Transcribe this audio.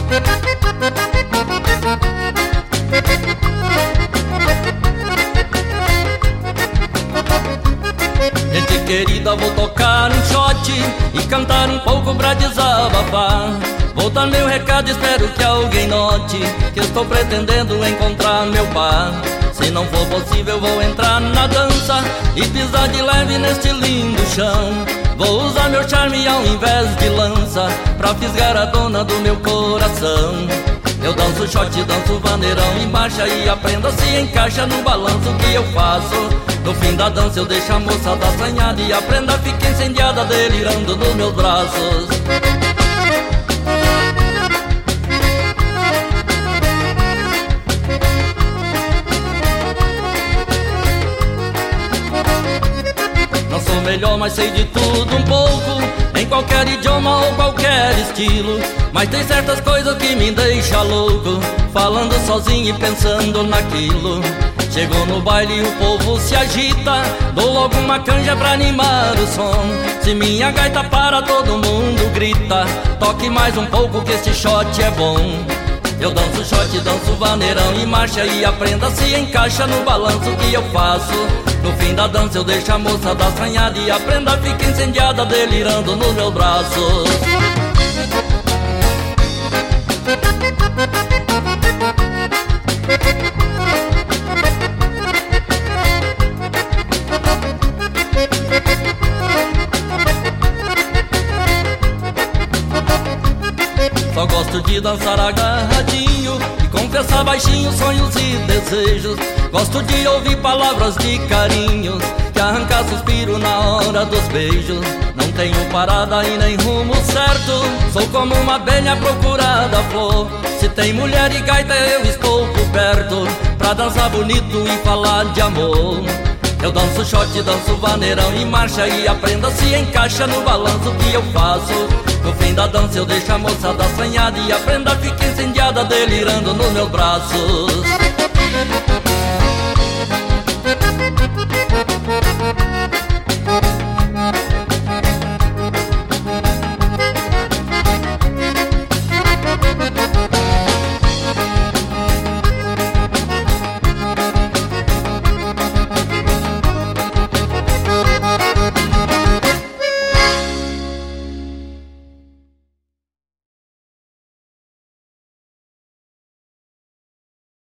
Gente querida, vou tocar um shot e cantar um pouco pra desabafar. Vou dar meu recado, espero que alguém note que estou pretendendo encontrar meu par. Se não for possível, vou entrar na dança e pisar de leve neste lindo chão. Vou usar meu charme ao invés de lança pra fisgar a dona do meu coração. Eu danço shot, danço vaneirão em marcha e aprenda se encaixa no balanço que eu faço. No fim da dança eu deixo a moçada assanhada e a prenda fica incendiada delirando nos meus braços. Não sou melhor, mas sei de tudo um pouco, em qualquer idioma ou qualquer estilo. Mas tem certas coisas que me deixam louco, falando sozinho e pensando naquilo. Chegou no baile e o povo se agita, dou logo uma canja pra animar o som. Se minha gaita para, todo mundo grita, toque mais um pouco que este shot é bom. Eu danço shot, danço vaneirão em marcha e a prenda se encaixa no balanço que eu faço. No fim da dança eu deixo a moça da assanhada e a prenda fica incendiada delirando nos meus braços. Só gosto de dançar agarradinho e confessar baixinho sonhos e desejos. Gosto de ouvir palavras de carinho que arranca suspiro na hora dos beijos. Não tenho parada e nem rumo certo, sou como uma abelha à procura da flor. Se tem mulher e gaita eu estou por perto, pra dançar bonito e falar de amor. Eu danço shot, danço vaneirão em marcha e a prenda se encaixa no balanço que eu faço. No fim da dança eu deixo a moçada assanhada e a prenda fica incendiada delirando nos meus braços.